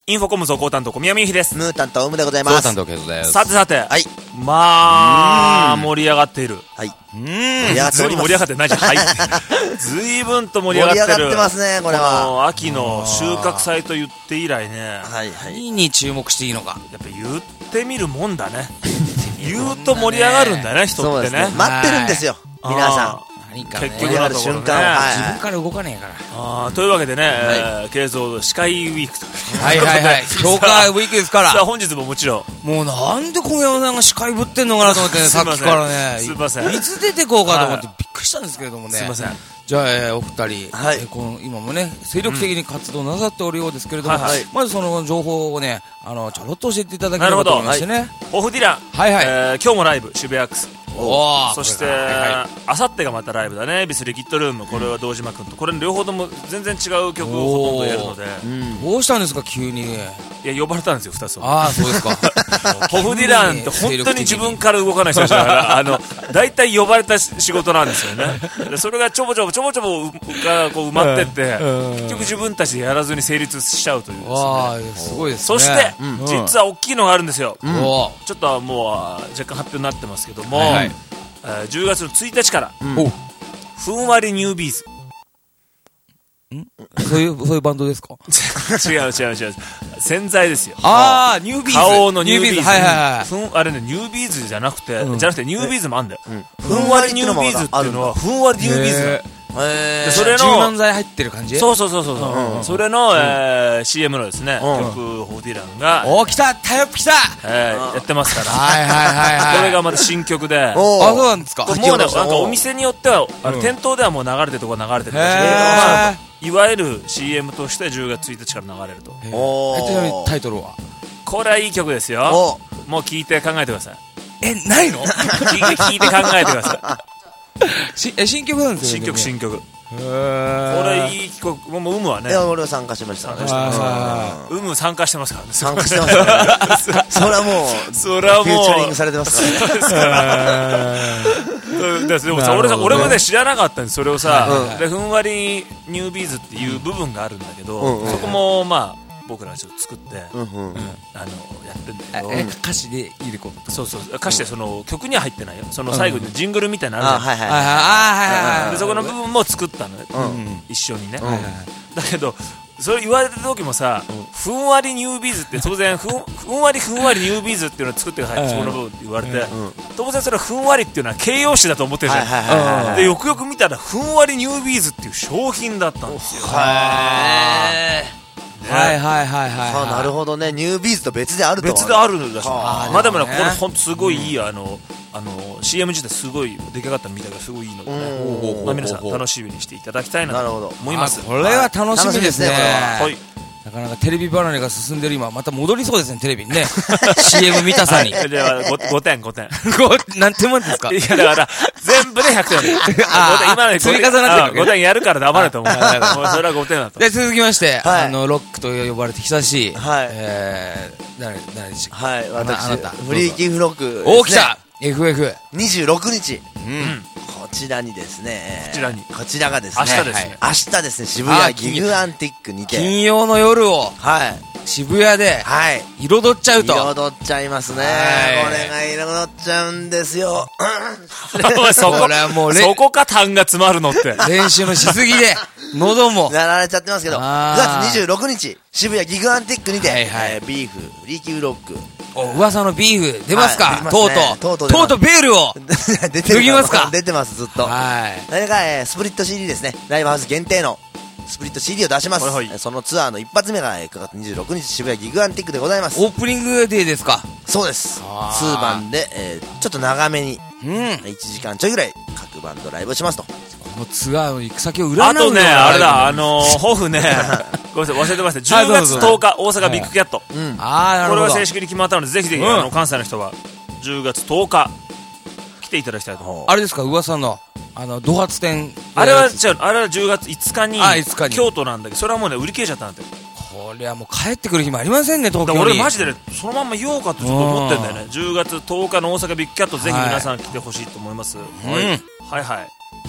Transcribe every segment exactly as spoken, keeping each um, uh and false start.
インフォコム総合担当小宮美由紀です。 ムー担当オムでございます。 そう担当ケイトです。 さてさて、 はい、 まあ盛り上がっている。 はい、 うん盛り上がっております。盛り上がってないじゃん。はいずいぶんと盛り上がってる。 盛り上がってますね。これはこの秋の収穫祭と言って以来ね、 はいはい、 何に注目していいのかやっぱ言ってみるもんだね言うと盛り上がるんだね、人ってね。 待ってるんですよ皆さん。 何かね、 結局のところね、 自分から動かねえから。 あというわけでね、慶三司会ウィークとはいはいはい強化ウィークですから。 さあ本日ももちろんもうなんで小宮さんが司会ぶってんのかなと思ってねさっきからね、 すいません、 いつ出てこうかと思ってびっくりしたんですけれどもね。 すいません。 じゃあ、えー、お二人、 はい、 えー、この今もね精力的に活動なさっておるようですけれども、 はいはい、 まずその情報をねあのちょろっと教えていただければと思いましてね。 オフディラン、 はいはい、 えー、今日もライブ渋谷アックス、 おそしてあさってがまたライブだね、恵比寿リキッドルーム。これは堂島君と、これ両方とも全然違う曲をほとんどやるので、 うん、どうしたんですか急に。 いや呼ばれたんですよふたつ。 ああそうですかオフディランって本当に自分から動かない人だからあの大体呼ばれた仕事なんですよね。でそれがちょぼちょぼちょぼちょぼがこう埋まってって、結局自分たちでやらずに成立しちゃうというですね。 わーすごいですね。 そして、うん、実は大きいのがあるんですよ、 うん、 ちょっともう若干発表になってますけども、 はいはい、 えー、じゅうがつのついたちから、うん、ふんわりニュービーズんそういうそういうバンドですか違う違う違う洗剤ですよ。 ああニュービーズ、 顔のニュービーズ、 はいはいはい、 ふんあれねニュービーズじゃなくて、 うん、 じゃなくてニュービーズもあんだよ、うん、ふんわりニュービーズっていうのはふんわりニュービーズだよ。 へでそれの柔軟剤入ってる感じ。 そうそうそうそうそう、うんうん、それの、えー、シーエム のですね、うん、曲ホディランがおー来たタイアップ来た、 えー、やってますからはいはいはいはいこれがまた新曲であそうなんですか。 もうねなんかお店によってはあの、うん、店頭ではもう流れてるところ流れてるんですけど、まあ、いわゆる シーエム としてじゅうがつついたちから流れると。 ちなみにタイトルはこれはいい曲ですよ。もう聞いて考えてください。 えないの聞いて考えてくださいしえ新曲なんですよね。 新曲新曲。 へこれいい曲。もう有無はね、 いや俺は参加しました。 有無参加してますからね。 参加してますからねそれはもうそれはもうフューチャリングされてますからねでもさ、俺さ、俺もね知らなかったんですそれをさ、うん、でふんわりニュービーズっていう部分があるんだけど、うんうん、そこもまあ僕らちょっと作って、うんうんうん、あのやってるんだけど、 え歌詞で入れ込む。 そうそう歌詞でその曲には入ってないよ。その最後にジングルみたいなのある、 うん、はいはいはいはい。でそこの部分も作ったのよ、うん、一緒にね、うん、だけどそれ言われた時もさ、うん、ふんわりニュービーズって当然ふん、ふんわりふんわりニュービーズっていうのを作ってくださいってそこの部分って言われて、うん、当然それはふんわりっていうのは形容詞だと思ってるじゃん、はいはいはいはい、でよくよく見たらふんわりニュービーズっていう商品だったんですよ。 へーね、はいはいはいはい、はい、 なるほどね。ニュービーズと別であると別であるんだし、まあでもねこれほんとすごいいい、うん、あのあの シーエム 自体すごい出来上がったみたいがすごいいいのでね、まあ皆さん楽しみにしていただきたいなと思います。 これは楽しみですね。 はい、 なかなかテレビ離れが進んでる今また戻りそうですねテレビにねシーエム 見たさに。 では 5, ごてんごてん何点満点ですか。 いやだから全部でひゃくてんあ今の積み重なってるごてんやるから黙れと思うもうそれはごてんだと。 で続きまして、はい、あのロックと呼ばれて久しい、 はい、 えー、誰誰でしたっけ。 はい、私あなたフリーキーフロックですね。 おー来た エフエフにじゅうろくにち、 うん、 こちらにですね、 こちらにこちらがですね明日ですね、 明日ですね渋谷ギグアンティックにて金曜の夜を、 はい、 渋谷で彩っちゃうと。 彩っちゃいますね。これが彩っちゃうんですよそこそこか痰が詰まるのって練習のしすぎで喉もやられちゃってますけど、ごがつにじゅうろくにち渋谷ギグアンティックにて、はいはい、えー、ビーフフリーキーフロックお噂のビーフ出ますか、はい、 ますとうね、 とうとうとうとうベールを出てきますか。 出てますずっと。はい、それが、えー、スプリット シーディー ですね。ライブハウス限定のスプリット シーディー を出します、はいはい、そのツアーの一発目がくがつにじゅうろくにち渋谷ギグアンティックでございます。 オープニングデーですか。 そうです。にばんで、えー、ちょっと長めに、うん、いちじかんちょいぐらい各バンドライブをしますと。 このツアーの行く先を占う。 あとねあれだあのー、ホフねごめんなさい忘れてました。じゅうがつとおか大阪ビッグキャット、はい、うん、あなるほど。これは正式に決まったのでぜひぜひ、うん、あの関西の人はじゅうがつとおか来ていただきたいと思う。 あれですか噂のあのド発展あれは違うあれはじゅうがついつかにあいつかに京都なんだけどそれはもうね売り切れちゃったんだって。 これはもう帰ってくる日もありませんね東京に。 俺マジでねそのまんま言おうかとちょっと思ってんだよね。じゅうがつとおかの大阪ビッグキャットぜひ皆さん来てほしいと思います、うん、はい、はいはい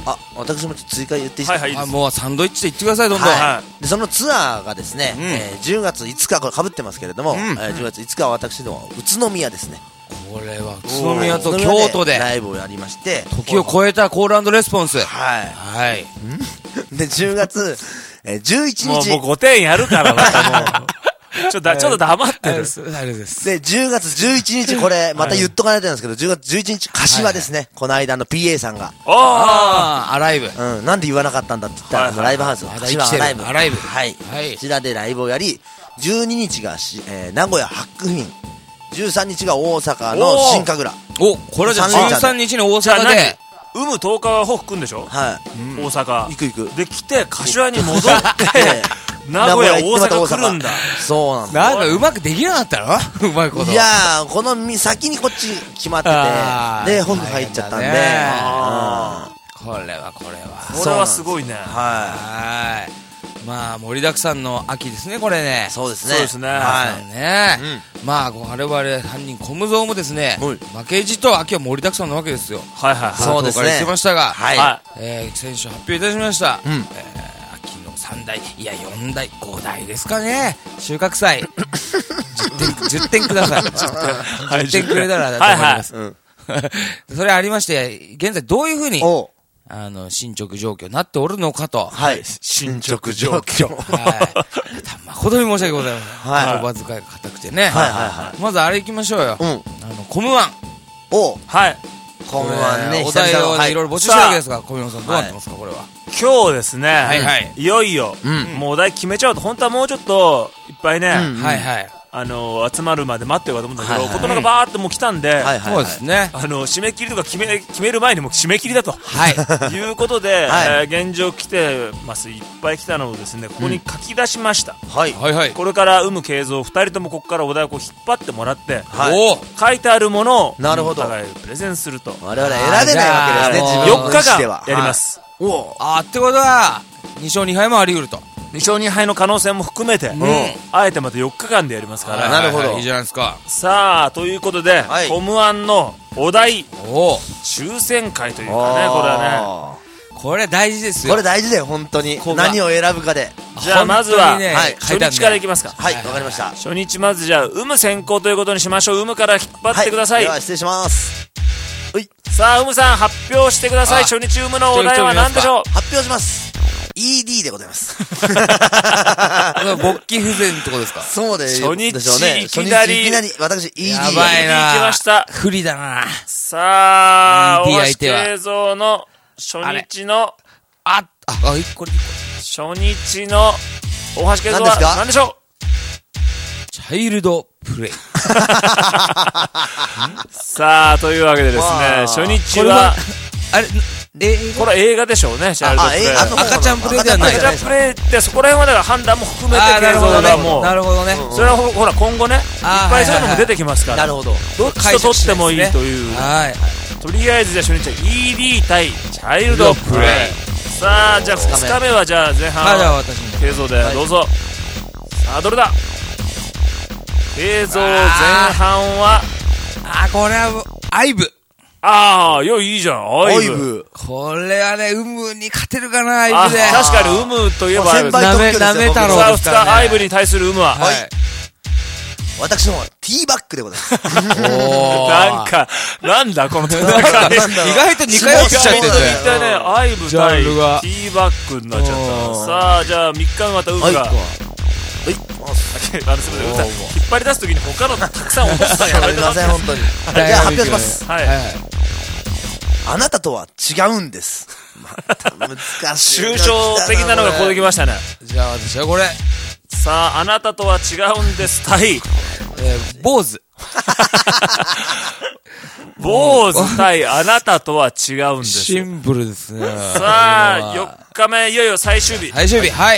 あ、私もちょっと追加言っていいですか。 はいはい。 あ、もうサンドイッチで言ってください、どんどん。 はい。で、そのツアーがですね、 うんえー、じゅうがついつか、これ被ってますけれども、 うんえー、じゅうがついつかは私の宇都宮ですね。 これは宇都宮と京都でライブをやりまして、 時を超えたコール&レスポンス。 はい。 はい。 で、じゅうがつ、えー、じゅういちにち。 もう、もうごてんやるから、またもう。ちょっとだ、ちょっと黙ってる。 あれです。 で、じゅうがつじゅういちにち、これ、また言っとかないとなんですけど、じゅうがつじゅういちにち、柏ですね。この間の ピーエー さんが。 ああ、アライブ。 うん、なんで言わなかったんだって言ったら、ライブハウス。柏アライブ。 アライブ。 はい。こちらでライブをやり、じゅうににちがし、えー、名古屋ハックフィン。じゅうさんにちが大阪の新神楽。 お、これじゃあじゅうさんにちに大阪で。 有無とおかはホフくんでしょ。 はい。 大阪。 行く行く。 で、来て、柏に戻って、名古屋、大阪来るんだ。 そうなんだ。 なんかうまくできなかったのうまいこと。 いやー、この先にこっち決まってて、で、本部入っちゃったんで。 これはこれは。 これはすごいね。 はい。 まあ、盛りだくさんの秋ですね、これね。 そうですね。 そうですね。 はいね。まあ、我々犯人コムゾーもですね、負けじと秋は盛りだくさんなわけですよ。 はいはい。 そうですね。 言ってましたが、 はい。 えー、先週発表いたしました。うん。秋のさんだい、いやよんだい、ごだいですかね。収穫祭。じゅってんください。じゅってんくれたらと思います。それありまして、現在どういうふうに、あの、進捗状況になっておるのかと。 はい。進捗状況。 はい。誠に申し訳ございません。はい。言葉遣いが硬くてね。はいはいはい。まずあれ行きましょうよ。うん。あの、コムワン。 おはい。 コムワンね、 お題をね、いろいろ募集したわけですが、小宮さんどうなってますか、これは。 今日ですね。 はいはい。 いよいよ、もうお題決めちゃうと、本当はもうちょっと、いっぱいね。はいはい。 あの集まるまで待ってようかと思うんだけど、ことのがバーってもう来たんで、 そうですね。 あの締め切りとか決め決める前にもう締め切りだと、 はい、 いうことで、え現状来てます。いっぱい来たのをですね、ここに書き出しました。 はいはいはい。 これから有無慶三ふたりともここからお題をこう引っ張ってもらって、 はい、 書いてあるものをなるほどお互いプレゼンすると。 我々選べないわけですね。自分よっかかんやります。 おお。あってことはにしょうにはいもあり得ると。 にしょうにはいの可能性も含めて、あえてまたよっかかんでやりますから。 なるほど。 いいじゃないですか。 さあ、ということで、コムワンのお題、抽選会というかね、これはね。これ大事ですよ。 これ大事だよ、本当に。何を選ぶかで。 じゃあ、まずは、初日からいきますか。 はい、わかりました。 初日、まずじゃあ、有無先行ということにしましょう。有無から引っ張ってください。 では、失礼します。 さあ、有無さん、発表してください。初日有無のお題は何でしょう。 発表します。イーディー でございます。 勃起不全ってことですか。 そうです。初日いきなり、 いきなり、私 イーディー。 やばいな。 行きました。 不利だな。 さあ、大橋慶三の初日の、 あ、あ、あ、一個、 初日の大橋慶三は何でしょう。 チャイルドプレイ。 さあ、というわけでですね、初日は、 あれ、 これは映画でしょうね、チャイルドプレイ。 赤ちゃんプレイではない。 赤ちゃんプレイってそこら辺までが判断も含めて慶三がもう。 なるほどね。 それはほら今後ね、いっぱいそういうのも出てきますから。 なるほど。 どっちと取ってもいいという。とりあえずじゃあ初日は イーディー 対チャイルドプレイ。さあ、じゃあふつかめはじゃあ前半は慶三でどうぞ。さあ、どれだ。慶三前半は、 あ、これは、アイブ。 ああ、よいいじゃん、アイブ。 これはね、ウムに勝てるかな、アイブで。 確かに、ウムといえば、 なめ、なめ太郎さあ、ふつか、アイブに対するウムは。 はい。私の方は、ティーバックでございます。 なんか、なんだ、この戦い。意外とにかい落ちちゃってて。 一体ね、アイブ対ティーバックになっちゃった。さあ、じゃあ、みっかめまたウムが。はい、すみません、引っ張り出すときに他のたくさん落としたんやめてください、 本当に。じゃあ発表します。 はい。 あなたとは違うんです。また難しい。 抽象的なのがこうできましたね。 じゃあ私はこれ。 さあ、あなたとは違うんです対、 えー、坊主。 坊主対あなたとは違うんです。 シンプルですね。 さあ、よっかめ、いよいよ最終日。 最終日、はい。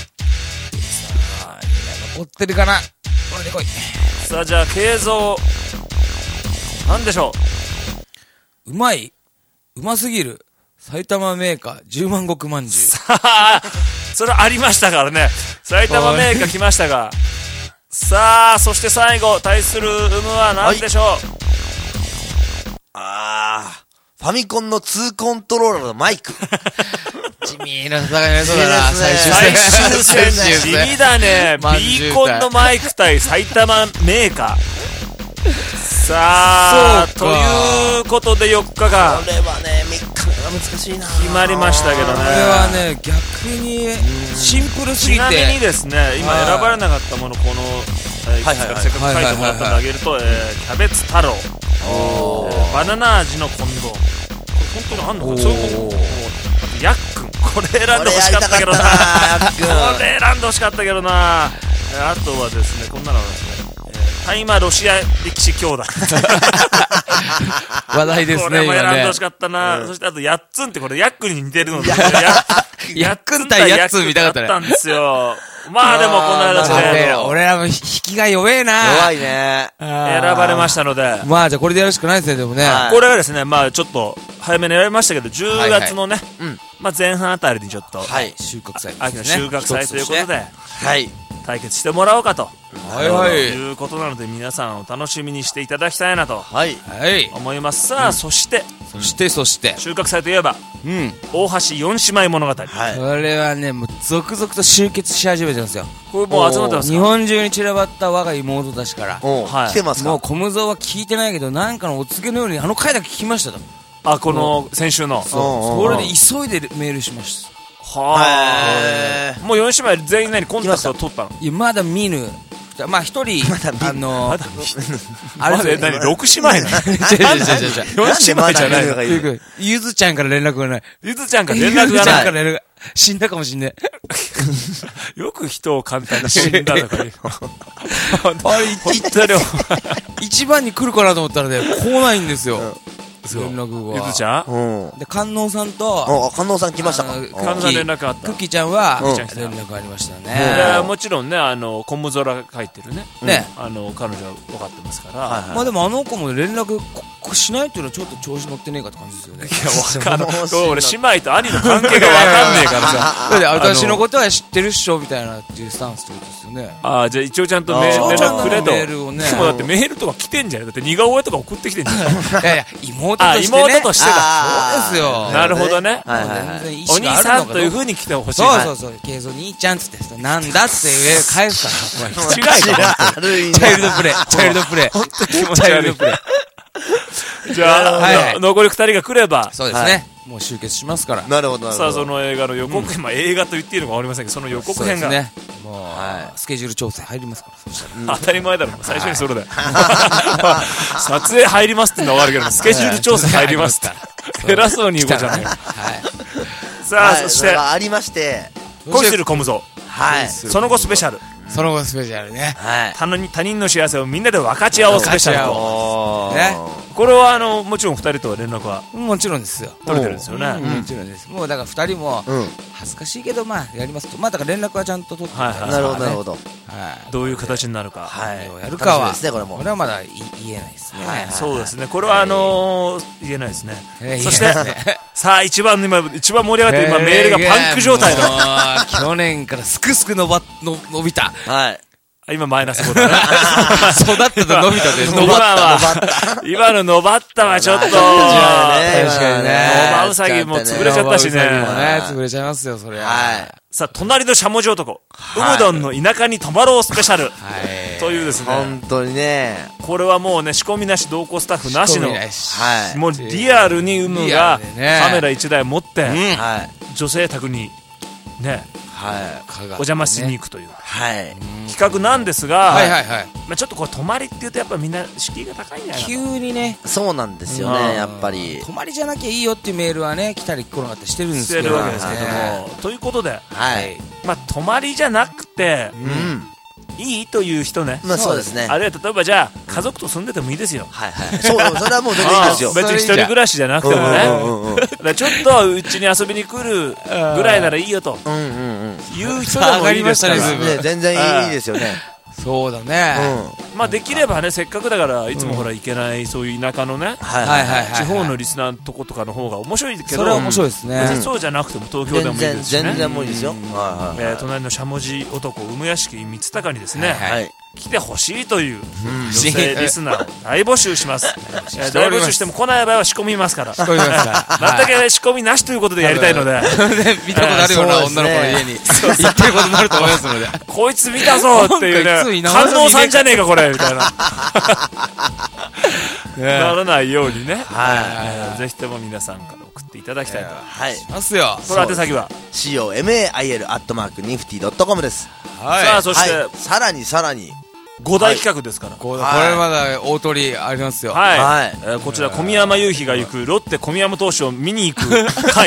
残ってるかな。これで来い。 さあ、じゃあ、慶三。なんでしょう。うまい。うますぎる。埼玉メーカーじゅうまんごくまんじゅう。 さあ、それありましたからね。埼玉メーカー来ましたが。さあ、そして最後、対する有無は何でしょう。 はい、あー。 ファミコンのツーコントローラーのマイク。 地味な戦いになりそうだな、最終最戦。 終戦ね、地味だね。ビーコンのマイク対埼玉メーカー。さあ、ということでよっかかん。 これはね、みっかめが難しいな。 決まりましたけどね。 これはね、逆にシンプルすぎて。 ちなみにですね、今選ばれなかったもの、この、えー、いくつかせっかく書いてもらったのであげると、えー、キャベツ太郎、えー、バナナ味のコンドーム。これ本当にあんのかな。そういうこと。ヤックン、これ選んでほしかったけどな。これ選んでほしかったけどな。あとはですね、こんなのはですね、大麻ロシア力士兄弟。 話題ですね。 これも選んで今ね。 ほしかったな。 うんそしてあと、ヤッツンってこれヤックンに似てるので、 ヤックン対ヤッツン見たかったね。 ヤックンだったんですよ。まあでもこんな形でやべえな俺らも引きが弱えな。 弱いね。 選ばれましたので、 まあじゃあこれでやるしかないですね、でもね。 はいこれはですね、まあちょっと早めに選びましたけど、じゅうがつのね、 うんまあ前半あたりにちょっと、 はい。 収穫祭秋のですね。 収穫祭ということで、 はい。 対決してもらおうかと。 はいはいいうことなので、皆さんお楽しみにしていただきたいなとはい。 はい。 思います。さあ、そして、 そしてそして。 収穫祭といえば、 うん。 大橋四姉妹物語。こはい。 これはね、もう続々と集結し始めてるんですよ。 れもう集まってますか。 日本中に散らばった我が妹たちから。 おうはい来てますか。 もう小無造は聞いてないけど、なんかのお告げのようにあの回だけ聞きましたと。 あ、この、先週の。 そうそれで急いでメールしました。 はへあ。もう四姉妹全員何コンタクトを取ったの。 いや、まだ見ぬ。まあ一人、あのまだあれまだ何六姉妹なの。 違う違う違う違う。 四姉妹じゃないの。 がいる。 ゆずちゃんから連絡がない。 ゆずちゃんからゆ連絡がない。 ずちゃんから連絡が。死んだかもしんねよく人を簡単に死んだとか言う。 あれ、 本当に。 一番に来るかなと思ったらね、来ないんですよ。連絡が。 ゆずちゃんうん。 で、観音さんと、 あ、観音さん来ましたか。 あのうん観音さん連絡あったクッキーちゃんは、 うん連絡ありましたいね。 やもちろんね、あの、コムゾラが書いてるね。 ね。 あの、彼女は分かってますから。 はいはいまあでもあの子も連絡こしないっていうのはちょっと調子乗ってねえかって感じですよね。 いや、わかんない。俺、姉妹と兄の関係が分かんねえからさ。 だって私のことは知ってるっしょみたいなっていうスタンスってことですよね。 ああ、じゃあ一応ちゃんとメあー連絡くれと。 メールをねでもだってメールとか来てんじゃん。だって似顔絵とか送ってきてんじゃん。 いやいや、妹あ、 としてね。 妹としてか。 そうですよ。 なるほどね。 はいはいはい。 全然意お兄識があるのかさんという風に来てほしい。 そうそうそう。ケイゾ兄ちゃんっつって、なんだって返すから。 違いか。 悪いチャイルドプレイ。チャイルドプレイ。 気持チち悪いャイルドプレイ。 じゃあ、 はいはいの残り二人が来れば、 そうですね。もう集結しますから。 なるほど、なるほさあ、 ど。 その映画の予告編、まあ映画と言っていいのかわかりませんけど、その予告編が、 そうですね。もうは、 スケジュール調整入りますから。そしたら当たり前だろ、最初にそれだよ。撮影入りますってのはわかるけど、スケジュール調整入りますって。偉そうに言うことじゃない。 はい。 さあ、 はいそして、 ありまして、 恋する小無造、 はい。 その後スペシャル、 その後スペシャルね。 はい。 他人他人の幸せをみんなで分かち合おうスペシャル分かち合と。 おーねこれはあの、もちろん二人とは連絡はもちろんですよ。 取れてるんですよね。 うんもちろんです。もうだから二人も、 うん。 恥ずかしいけど、まあ、やりますと。まあ、だから連絡はちゃんと取ってはいはいなるほど、なるほど。 ど。 はい。 どういう形になるか。 はい。 どうやるかは、 楽しみですね、これもこ。れはまだい言えないですね。 はいはいそうですね。これはあのー、言えないですね。 えーそして言えないですね、 さあ一番の今、一番盛り上がってる今メールがパンク状態だ。 だ。去年からすくすく伸ば、の伸びた。 はい。 今マイナスごだね。 育ったと伸びたで、伸今ばった。 は、今の伸ばったはちょっと、 ね確かにねノバウサギも潰れちゃったしね。 ノバウサギもね、潰れちゃいますよ、それは。 はい。 さあ、隣のしゃもじ男、ウはいムドンの田舎に泊まろうスペシャル。 はい。 というですね、 本当にね。 これはもうね、仕込みなし、同行スタッフなしの、 はい。 もうリアルにウムリがアルでねカメラいちだい持って、 はい。 女性宅にね、 はい。 お邪魔しに行くというはい。 企画なんですが、 はいはいはい。 まあちょっとこれ泊まりっていうとやっぱみんな敷居が高いんじゃないか急にね、 そうなんですようんね、やっぱり。 泊まりじゃなきゃいいよっていうメールはね、来たり来なかったりしてるんな。 ですけど。 してるわけですけどねも、ということで、 はい。 まあ泊まりじゃなくて、 うん。 いいという人ね、 まあそうですね。 あるいは例えばじゃあ家族と住んでてもいいですよ。 はいはい。そう、それはもう全然いいですよ。 ああ別に一人暮らしじゃなくてもね、 うんうんうんうんだからちょっとうちに遊びに来るぐらいならいいよとうんうんうん。 いう人でもいいですから上がりましたねね、全然いいですよね。 そうだね。 まあできればねせっかくだからいつもほら行けないそういう田舎のね地方のリスナーのとことかの方が面白いけど、 それは面白いですね。 別にそうじゃなくても東京でもいいですしね。 全然もいいですよ。 隣のしゃもじ男産屋敷光隆にですね来てほしいという女性リスナーを大募集します。大募集しても来ない場合は仕込みますから。全く仕込みなしということでやりたいので、 見たことあるような女の子の家に行ってることになると思いますので、 こいつ見たぞっていうね、観音さんじゃねえかこれみたいなならないようにね、ぜひとも皆さんから送っていただきたいと思いますよ。その宛先はシーオーエムエーアイエルアットマークニフティドットコム です。 さあそしてさらにさらにご大企画ですから、 これまだ大鳥ありますよ。 はい、こちら小宮山雄飛が行くロッテ小宮山投手を見に行く会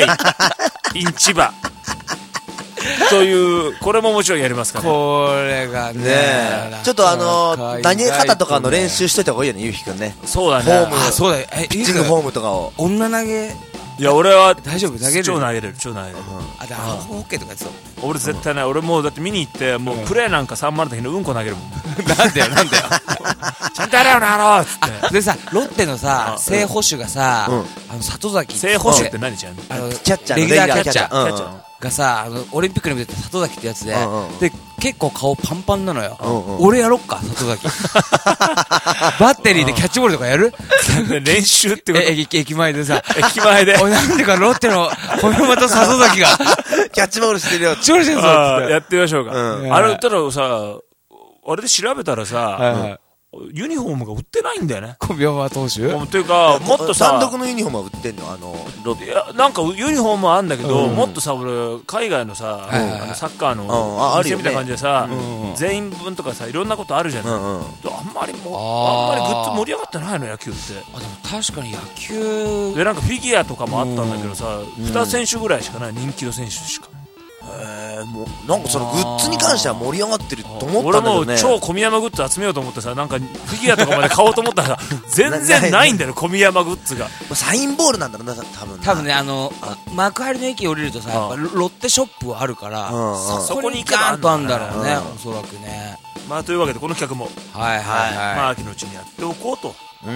in 千葉という、これももちろんやりますから、 これがねちょっとあの投げ方とかの練習しといた方がいいよね、ゆうひくんね。 そうだね、 フォーム、 そうだよ、 ピッチングフォームとかを女投げ。 いや俺は大丈夫、投げる、 超投げれる、超投げれる。 あ、だからホッケーとかやってた。 俺絶対ない。俺もうだって見に行ってもうプレーなんかさんまるの時のうんこ投げるもん。 なんだよなんだよちゃんとやれよなろっつって。 でさ、ロッテのさ正捕手がさ、あの里崎正捕手って何ちゃうの？ キャッチャーレギュラーキャッチャーーがさ、あのオリンピックに出てた里崎ってやつで、で結構顔パンパンなのよ。俺やろっか里崎。バッテリーでキャッチボールとかやる？ 練習ってこと？ 駅前でさ、 駅前で。 なんでかロッテの小山と里崎がキャッチボールしてるよ。 調子してるぞ。 やってみましょうか。あれたらさ、あれで調べたらさ。ユニフォームが売ってないんだよね。 小宮山投手というか、もっとさ、 単独のユニフォームは売ってんの？あの、 いや、なんかユニフォームはあるんだけど、もっとさ、俺、海外のさ、あのサッカーの店みたいな感じでさ、全員分とかさ、いろんなことあるじゃない。あんまりも、あんまりグッズ盛り上がってないの、野球って。 あ、でも確かに野球で、なんかフィギュアとかもあったんだけどさ、に選手ぐらいしかない、人気の選手しか。 へー、もうなんかそのグッズに関しては盛り上がってると思ったんだけどね。 俺も超小宮山グッズ集めようと思ってさ、なんかフィギュアとかまで買おうと思ったら全然ないんだよ小宮山グッズが。 サインボールなんだろうな、多分。 多分ね、あの幕張の駅降りるとさ、やっぱロッテショップはあるから、そこにガーンとあるんだろうね、おそらくね。 まあというわけでこの企画もはいはいはい、 まあ秋のうちにやっておこうと。うん、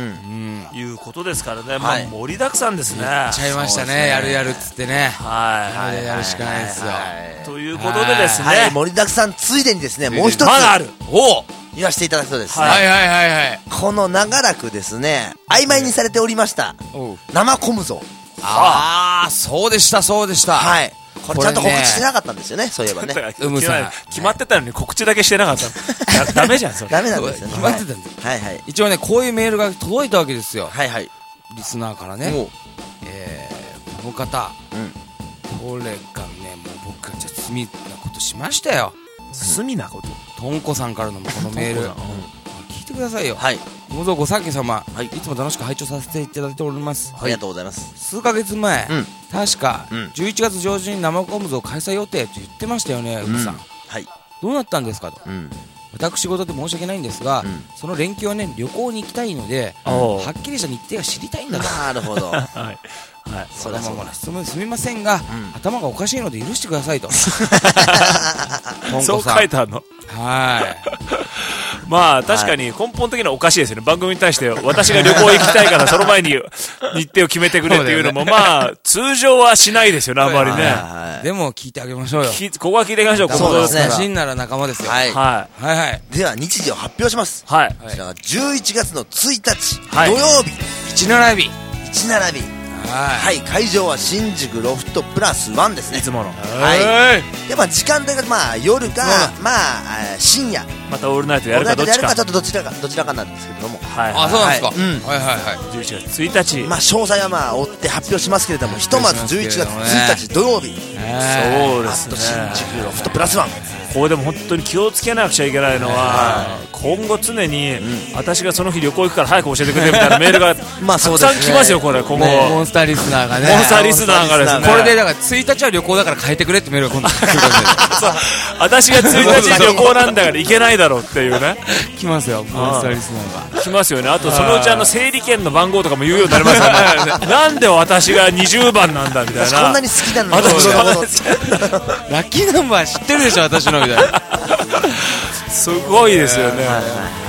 いうことですからね、まあ盛りだくさんですね。 やっちゃいましたね、やるやるっつってね。 はい、 やるしかないですよ。 ということでですね、盛りだくさんついでにですね、もう一つまだある。 お言わせていただくとですね、 はいはいはいはい。 この長らくですね、曖昧にされておりました生コムゾ。 ああ、そうでしたそうでした。 はい。これちゃんと告知してなかったんですよね、そういえばね。 うむさん決まってたのに告知だけしてなかったの。ダメじゃんそれ。 ダメなんですよね。 決まってたんですよ。はいはい。一応ね、こういうメールが届いたわけですよ。 はいはい。 リスナーからね。えー、この方、これがね、もう僕がじゃあ罪なことしましたよ。 罪なこと？ とんこさんからのこのメール。聞いてくださいよ。 はい。 もぞごさき様、いつも楽しく拝聴させていただいております。 ありがとうございます。 数ヶ月前、確かじゅういちがつ上旬に生コムゾを開催予定と言ってましたよね、うむさん。 はい。 どうなったんですかと。私事で申し訳ないんですが、その連休はね、旅行に行きたいので、はっきりした日程が知りたいんだと。 なるほど。はい。 はい、そのままの質問ですみませんが、うん、頭がおかしいので許してくださいと。 そう書いてあるの。 はい。 まあ確かに根本的にはおかしいですよね。番組に対して私が旅行行きたいからその前に日程を決めてくれっていうのもまあ通常はしないですよね、あんまりね。 でも聞いてあげましょうよ。 ここは聞いてあげましょう。 そうですね。 真なら仲間ですよ。 はいはいはい。 では日時を発表します。 はい。 こちらはじゅういちがつのついたち土曜日。 一並び。 一並び。はい、会場は新宿ロフトプラスワンですね。 いつもの。 はい。でまあ時間帯がまあ夜かまあ深夜。 またオールナイトやるかどっちか。 ちょっとどちらかどちらかなんですけれども。 はい。あ、そうなんですか。はいはいはい。 じゅういちがつついたち。 まあ詳細はまあ追って発表しますけれども、ひとまずじゅういちがつついたち土曜日。 そうですね。 新宿ロフトプラスワン。 これでも本当に気をつけなくちゃいけないのは、今後常に私がその日旅行行くから早く教えてくれみたいなメールがたくさん来ますよ、これ今後。 モンスターリスナーがね。 モンスターリスナーがですね。 これでだからついたちは旅行だから変えてくれってメールが今度来るか私がついたち旅行なんだから行けないだろうっていうね。 来ますよ、モンスターリスナーが。 来ますよね。あとそのうちあの整理券の番号とかも言うようになりますからね。なんで私がにじゅうばんなんだみたいな。 そんなに好きなの。 ラッキーナンバー知ってるでしょ私のみたいな。 すごいですよね。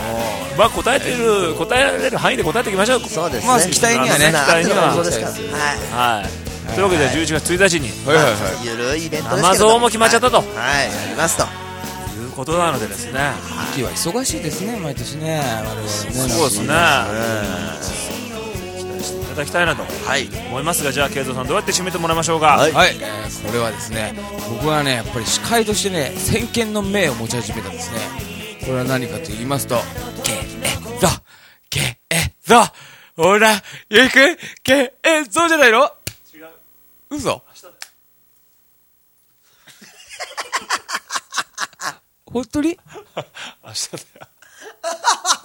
まあ答えてる答えられる範囲で答えていきましょう。 そうですね。 まあ期待にはね、 期待にはそうですから。はい。 はい。というわけでじゅういちがつついたちにはいはいはい。 ゆるいイベントですけど。 生像も決まっちゃったと。 はい。やりますと。 いうことなのでですね。 秋は忙しいですね、毎年ね。我々ね。 そうですね。期待していただきたいなと思いますが、じゃあ慶三さんどうやって締めてもらいましょうか。 はい。はい、えー、これはですね、僕はねやっぱり司会としてね先見の明を持ち始めたんですね。これは何かと言いますと、けえぞけえぞほら行くけえぞじゃないの？違う。嘘？本当に？ 明日だよ。